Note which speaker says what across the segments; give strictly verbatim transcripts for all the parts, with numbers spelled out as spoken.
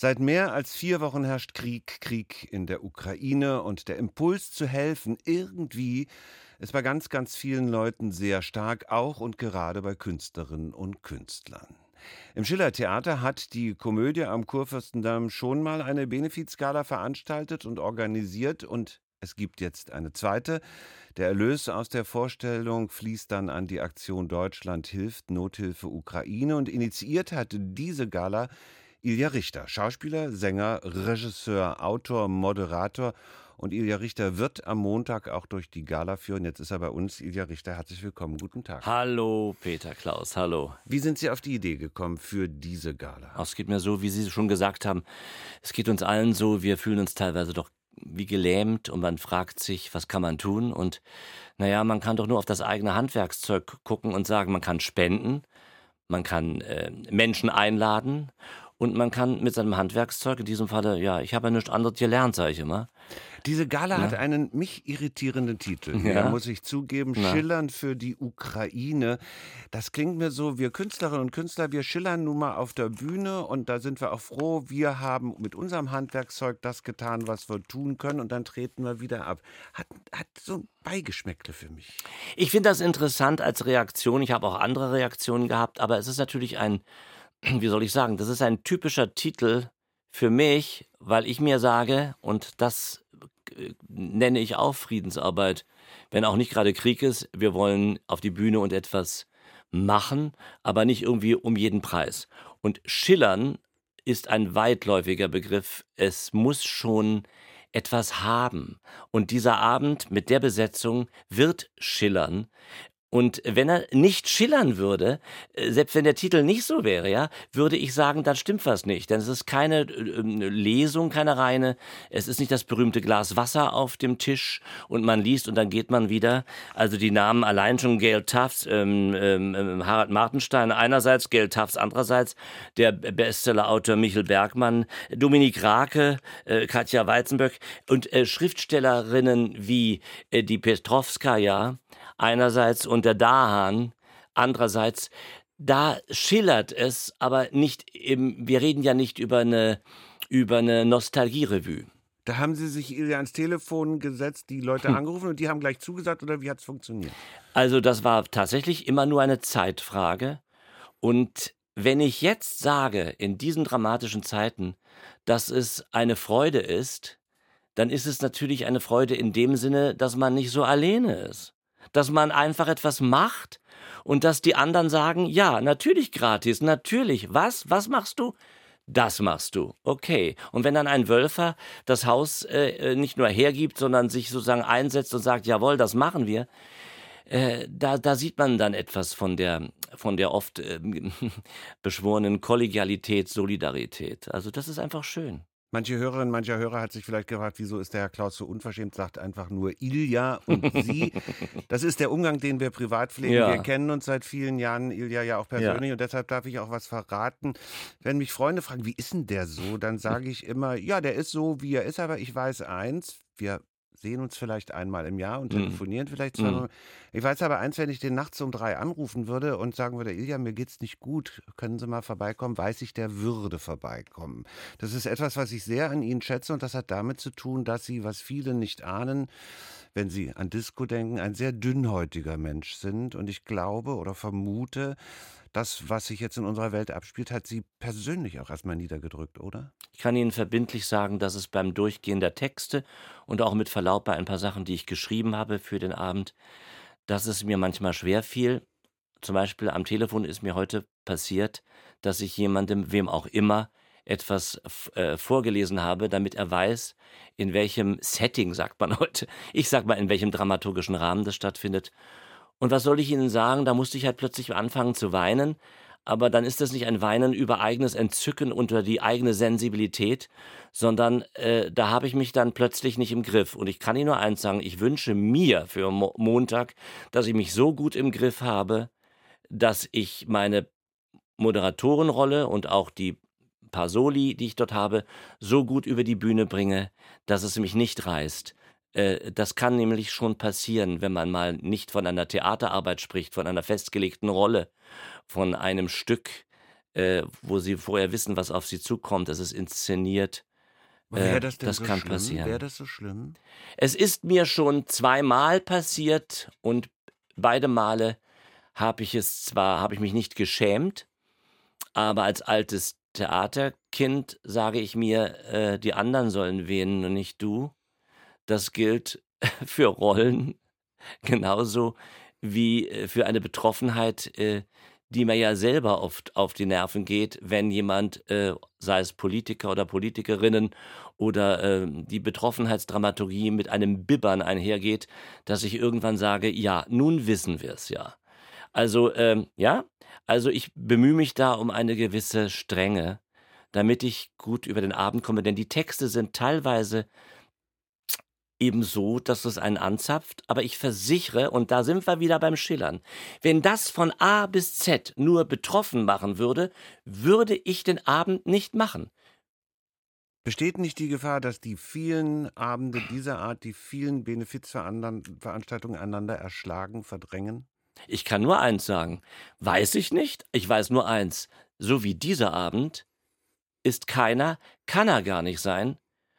Speaker 1: Seit mehr als vier Wochen herrscht Krieg, Krieg in der Ukraine und der Impuls zu helfen irgendwie ist bei ganz, ganz vielen Leuten sehr stark, auch und gerade bei Künstlerinnen und Künstlern. Im Schillertheater hat die Komödie am Kurfürstendamm schon mal eine Benefizgala veranstaltet und organisiert und es gibt jetzt eine zweite. Der Erlös aus der Vorstellung fließt dann an die Aktion Deutschland hilft, Nothilfe Ukraine, und initiiert hatte diese Gala Ilja Richter, Schauspieler, Sänger, Regisseur, Autor, Moderator. Und Ilja Richter wird am Montag auch durch die Gala führen. Jetzt ist er bei uns. Ilja Richter, herzlich willkommen. Guten Tag.
Speaker 2: Hallo, Peter Klaus, hallo.
Speaker 1: Wie sind Sie auf die Idee gekommen für diese Gala?
Speaker 2: Ach, es geht mir so, wie Sie schon gesagt haben, es geht uns allen so, wir fühlen uns teilweise doch wie gelähmt und man fragt sich, was kann man tun? Und naja, man kann doch nur auf das eigene Handwerkszeug gucken und sagen, man kann spenden, man kann äh, Menschen einladen und man kann mit seinem Handwerkszeug, in diesem Falle, ja, ich habe ja nichts anderes gelernt, sage ich immer.
Speaker 1: Diese Gala
Speaker 2: Na?
Speaker 1: hat einen mich irritierenden Titel,
Speaker 2: Ja?
Speaker 1: ja, muss ich zugeben,
Speaker 2: Na?
Speaker 1: Schillern für die Ukraine. Das klingt mir so, wir Künstlerinnen und Künstler, wir schillern nun mal auf der Bühne und da sind wir auch froh, wir haben mit unserem Handwerkszeug das getan, was wir tun können, und dann treten wir wieder ab. Hat, hat so ein Beigeschmäckle für mich.
Speaker 2: Ich finde das interessant als Reaktion, ich habe auch andere Reaktionen gehabt, aber es ist natürlich ein, wie soll ich sagen, das ist ein typischer Titel für mich, weil ich mir sage, und das äh, nenne ich auch Friedensarbeit, wenn auch nicht gerade Krieg ist, wir wollen auf die Bühne und etwas machen, aber nicht irgendwie um jeden Preis. Und schillern ist ein weitläufiger Begriff. Es muss schon etwas haben. Und dieser Abend mit der Besetzung wird schillern. Und wenn er nicht schillern würde, äh, selbst wenn der Titel nicht so wäre, ja, würde ich sagen, dann stimmt was nicht. Denn es ist keine äh, Lesung, keine reine. Es ist nicht das berühmte Glas Wasser auf dem Tisch und man liest und dann geht man wieder. Also die Namen allein schon, Gail Tufts, ähm, ähm, Harald Martenstein einerseits, Gail Tufts andererseits, der Bestsellerautor Michel Bergmann, Dominik Rake, äh, Katja Weizenböck und äh, Schriftstellerinnen wie äh, die Petrovskaja einerseits und der Dahan andererseits. Da schillert es, aber nicht im, wir reden ja nicht über eine, über eine Nostalgie-Revue.
Speaker 1: Da haben Sie sich Ilja ans Telefon gesetzt, die Leute
Speaker 2: Hm.
Speaker 1: angerufen und die haben gleich zugesagt, oder wie hat es funktioniert?
Speaker 2: Also das war tatsächlich immer nur eine Zeitfrage. Und wenn ich jetzt sage, in diesen dramatischen Zeiten, dass es eine Freude ist, dann ist es natürlich eine Freude in dem Sinne, dass man nicht so alleine ist. Dass man einfach etwas macht und dass die anderen sagen, ja, natürlich gratis, natürlich. Was? Was machst du? Das machst du. Okay. Und wenn dann ein Wölfer das Haus äh, nicht nur hergibt, sondern sich sozusagen einsetzt und sagt, jawohl, das machen wir, äh, da, da sieht man dann etwas von der, von der oft äh, beschworenen Kollegialität, Solidarität. Also das ist einfach schön.
Speaker 1: Manche Hörerin, mancher Hörer hat sich vielleicht gefragt, wieso ist der Herr Klaus so unverschämt, sagt einfach nur Ilja und Sie. Das ist der Umgang, den wir privat pflegen.
Speaker 2: Ja.
Speaker 1: Wir kennen uns seit vielen Jahren, Ilja ja auch persönlich,
Speaker 2: Ja.
Speaker 1: und deshalb darf ich auch was verraten. Wenn mich Freunde fragen, wie ist denn der so, dann sage ich immer, ja, der ist so, wie er ist, aber ich weiß eins, wir sehen uns vielleicht einmal im Jahr und
Speaker 2: Mm.
Speaker 1: telefonieren vielleicht zweimal.
Speaker 2: Mm.
Speaker 1: Ich weiß aber eins, wenn ich den nachts um drei anrufen würde und sagen würde, Ilja, mir geht's nicht gut, können Sie mal vorbeikommen, weiß ich, der würde vorbeikommen. Das ist etwas, was ich sehr an Ihnen schätze, und das hat damit zu tun, dass Sie, was viele nicht ahnen, wenn Sie an Disco denken, ein sehr dünnhäutiger Mensch sind. Und ich glaube oder vermute, das, was sich jetzt in unserer Welt abspielt, hat Sie persönlich auch erstmal niedergedrückt, oder?
Speaker 2: Ich kann Ihnen verbindlich sagen, dass es beim Durchgehen der Texte und auch mit Verlaub bei ein paar Sachen, die ich geschrieben habe für den Abend, dass es mir manchmal schwer fiel. Zum Beispiel am Telefon ist mir heute passiert, dass ich jemandem, wem auch immer, etwas f- äh, vorgelesen habe, damit er weiß, in welchem Setting, sagt man heute, ich sag mal, in welchem dramaturgischen Rahmen das stattfindet. Und was soll ich Ihnen sagen? Da musste ich halt plötzlich anfangen zu weinen. Aber dann ist das nicht ein Weinen über eigenes Entzücken unter die eigene Sensibilität, sondern äh, da habe ich mich dann plötzlich nicht im Griff. Und ich kann Ihnen nur eins sagen, ich wünsche mir für Mo- Montag, dass ich mich so gut im Griff habe, dass ich meine Moderatorenrolle und auch die paar Soli, die ich dort habe, so gut über die Bühne bringe, dass es mich nicht reißt. Äh, Das kann nämlich schon passieren, wenn man mal nicht von einer Theaterarbeit spricht, von einer festgelegten Rolle, von einem Stück, äh, wo sie vorher wissen, was auf sie zukommt. Es ist inszeniert.
Speaker 1: Wäre
Speaker 2: Äh,
Speaker 1: das denn
Speaker 2: das
Speaker 1: so
Speaker 2: kann
Speaker 1: schlimm? Wäre
Speaker 2: passieren.
Speaker 1: das so schlimm?
Speaker 2: Es ist mir schon zweimal passiert und beide Male habe ich es zwar habe ich mich nicht geschämt, aber als altes Theaterkind sage ich mir, äh, die anderen sollen wähnen und nicht du. Das gilt für Rollen genauso wie, äh, für eine Betroffenheit, äh, die mir ja selber oft auf die Nerven geht, wenn jemand, äh, sei es Politiker oder Politikerinnen oder, ähm, die Betroffenheitsdramaturgie mit einem Bibbern einhergeht, dass ich irgendwann sage: „Ja, nun wissen wir's ja.“ Also, ähm, ja, also ich bemühe mich da um eine gewisse Strenge, damit ich gut über den Abend komme, denn die Texte sind teilweise eben so, dass es einen anzapft, aber ich versichere, und da sind wir wieder beim Schillern, wenn das von A bis Z nur betroffen machen würde, würde ich den Abend nicht machen.
Speaker 1: Besteht nicht die Gefahr, dass die vielen Abende dieser Art, die vielen Benefizveranstaltungen einander erschlagen, verdrängen?
Speaker 2: Ich kann nur eins sagen, weiß ich nicht, ich weiß nur eins, so wie dieser Abend ist keiner, kann er gar nicht sein.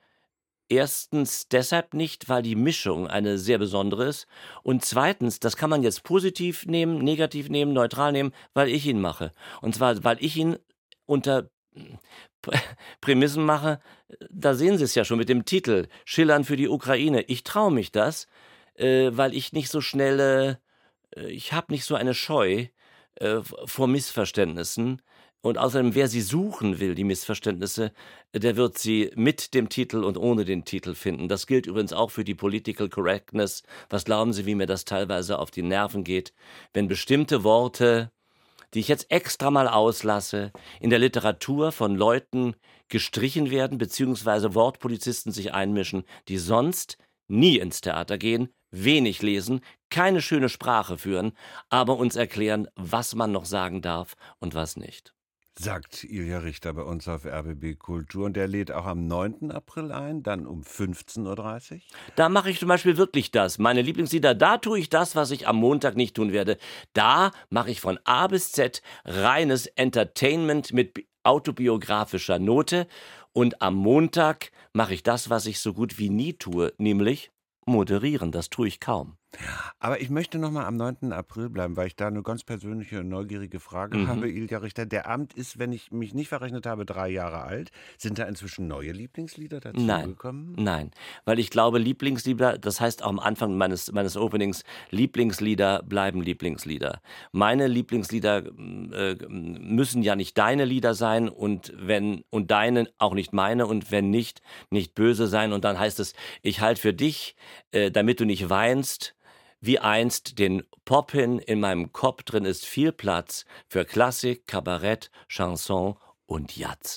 Speaker 2: Erstens deshalb nicht, weil die Mischung eine sehr besondere ist. Und zweitens, das kann man jetzt positiv nehmen, negativ nehmen, neutral nehmen, weil ich ihn mache. Und zwar, weil ich ihn unter Prä- Prämissen mache, da sehen Sie es ja schon mit dem Titel, Schillern für die Ukraine. Ich traue mich das, äh, weil ich nicht so schnell, äh, ich habe nicht so eine Scheu äh, vor Missverständnissen. Und außerdem, wer sie suchen will, die Missverständnisse, der wird sie mit dem Titel und ohne den Titel finden. Das gilt übrigens auch für die Political Correctness. Was glauben Sie, wie mir das teilweise auf die Nerven geht, wenn bestimmte Worte, die ich jetzt extra mal auslasse, in der Literatur von Leuten gestrichen werden, beziehungsweise Wortpolizisten sich einmischen, die sonst nie ins Theater gehen, wenig lesen, keine schöne Sprache führen, aber uns erklären, was man noch sagen darf und was nicht.
Speaker 1: Sagt Ilja Richter bei uns auf R B B Kultur. Und der lädt auch am neunten April ein, dann um fünfzehn Uhr dreißig.
Speaker 2: Da mache ich zum Beispiel wirklich das. Meine Lieblingslieder, da tue ich das, was ich am Montag nicht tun werde. Da mache ich von A bis Z reines Entertainment mit bi- autobiografischer Note. Und am Montag mache ich das, was ich so gut wie nie tue, nämlich moderieren. Das tue ich kaum.
Speaker 1: Aber ich möchte noch mal am neunten April bleiben, weil ich da eine ganz persönliche und neugierige Frage
Speaker 2: Mhm.
Speaker 1: habe, Ilja Richter. Der Abend ist, wenn ich mich nicht verrechnet habe, drei Jahre alt. Sind da inzwischen neue Lieblingslieder
Speaker 2: Nein,
Speaker 1: dazugekommen?
Speaker 2: nein, weil ich glaube, Lieblingslieder, das heißt auch am Anfang meines, meines Openings, Lieblingslieder bleiben Lieblingslieder. Meine Lieblingslieder äh, müssen ja nicht deine Lieder sein und wenn und deine auch nicht meine und wenn nicht, nicht böse sein. Und dann heißt es, ich halte für dich, äh, damit du nicht weinst, wie einst den Pop hin, in meinem Kopf drin ist viel Platz für Klassik, Kabarett, Chanson und Jazz.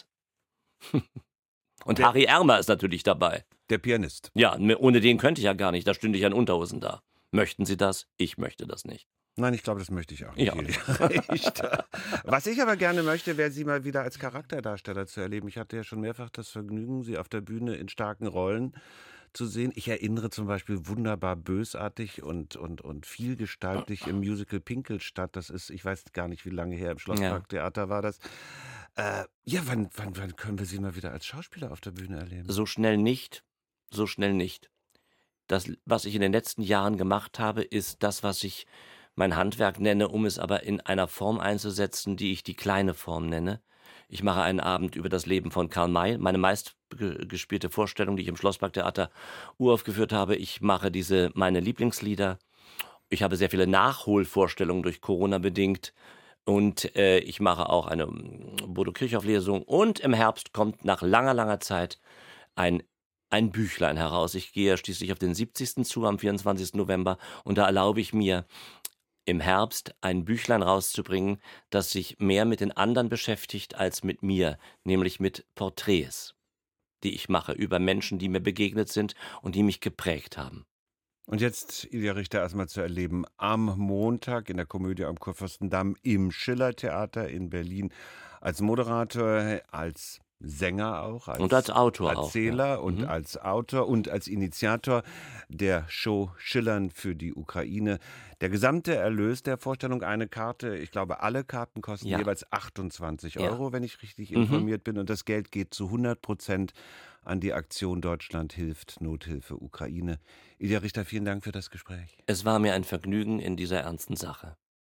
Speaker 2: Und
Speaker 1: Der,
Speaker 2: Harry Ermer ist natürlich dabei.
Speaker 1: der Pianist.
Speaker 2: Ja, ne, ohne den könnte ich ja gar nicht, da stünde ich ja in Unterhosen da. Möchten Sie das? Ich möchte das nicht.
Speaker 1: Nein, ich glaube, das möchte ich auch
Speaker 2: Ich
Speaker 1: nicht,
Speaker 2: auch nicht.
Speaker 1: Ilja Richter. Was ich aber gerne möchte, wäre, Sie mal wieder als Charakterdarsteller zu erleben. Ich hatte ja schon mehrfach das Vergnügen, Sie auf der Bühne in starken Rollen zu sehen. Ich erinnere zum Beispiel wunderbar bösartig und, und, und vielgestaltig im Musical Pinkelstadt. Das ist, ich weiß gar nicht, wie lange her, im
Speaker 2: Ja.
Speaker 1: Schlossparktheater war das. Äh, ja, wann, wann, wann können wir Sie mal wieder als Schauspieler auf der Bühne erleben?
Speaker 2: So schnell nicht, so schnell nicht. Das, was ich in den letzten Jahren gemacht habe, ist das, was ich mein Handwerk nenne, um es aber in einer Form einzusetzen, die ich die kleine Form nenne. Ich mache einen Abend über das Leben von Karl May, meine meistgespielte Vorstellung, die ich im Schlossparktheater uraufgeführt habe. Ich mache diese meine Lieblingslieder. Ich habe sehr viele Nachholvorstellungen durch Corona bedingt. Und äh, ich mache auch eine mm, Bodo Kirchhoff-Lesung. Und im Herbst kommt nach langer, langer Zeit ein, ein Büchlein heraus. Ich gehe schließlich auf den siebzigsten zu, am vierundzwanzigsten November. Und da erlaube ich mir, im Herbst ein Büchlein rauszubringen, das sich mehr mit den anderen beschäftigt als mit mir, nämlich mit Porträts, die ich mache über Menschen, die mir begegnet sind und die mich geprägt haben.
Speaker 1: Und jetzt, Ilja Richter, erstmal zu erleben, am Montag in der Komödie am Kurfürstendamm im Schillertheater in Berlin als Moderator, als Sänger auch,
Speaker 2: Und als
Speaker 1: als
Speaker 2: Autor auch, ja.
Speaker 1: Erzähler und
Speaker 2: Mhm.
Speaker 1: als Autor und als Initiator der Show Schillern für die Ukraine. Der gesamte Erlös der Vorstellung, eine Karte, ich glaube, alle Karten kosten
Speaker 2: Ja,
Speaker 1: jeweils achtundzwanzig
Speaker 2: ja.
Speaker 1: Euro, wenn ich richtig
Speaker 2: Mhm.
Speaker 1: informiert bin. Und das Geld geht zu hundert Prozent an die Aktion Deutschland hilft, Nothilfe Ukraine. Ilja Richter, vielen Dank für das Gespräch.
Speaker 2: Es war mir ein Vergnügen in dieser ernsten Sache.